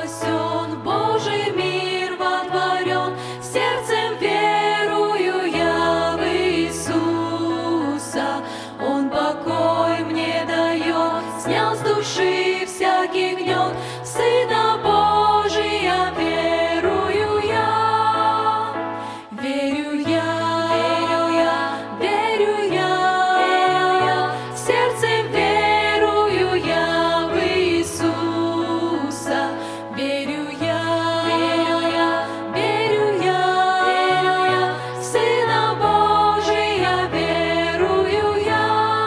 спасен, в Божий мир водворен, сердцем верую я в Иисуса. Он покой мне дает, снял с души всякий гнет, в Сына Божия верую я. Верю я, верю я, верю я, сердцем верую я в Иисуса. Верю я, верю я, верю я, в Сына Божия верую я.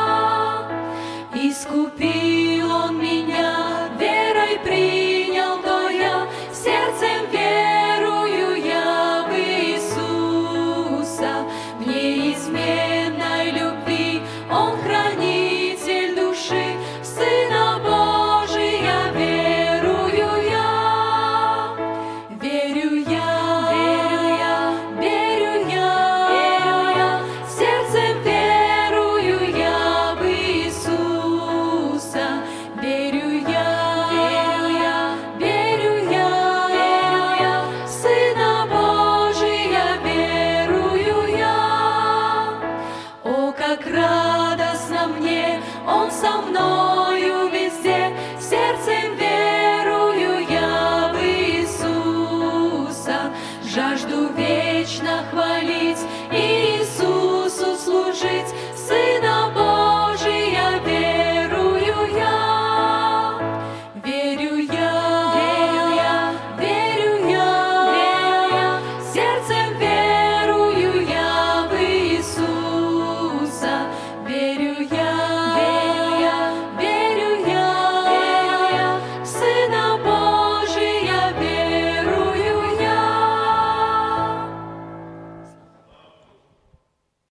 Искупил Он меня, верой принял, то я сердцем верую я в Иисуса. В неизменной любви Он хранитель души, в Сына Божия верую я. Верю я, верю я, верю я, сердцем верую я в Иисуса. Верю я, верю я, в Сына Божия верую я. О, как радостно мне, Он со мною везде, сердцем верую я в Иисуса. Жажду вечно хвалить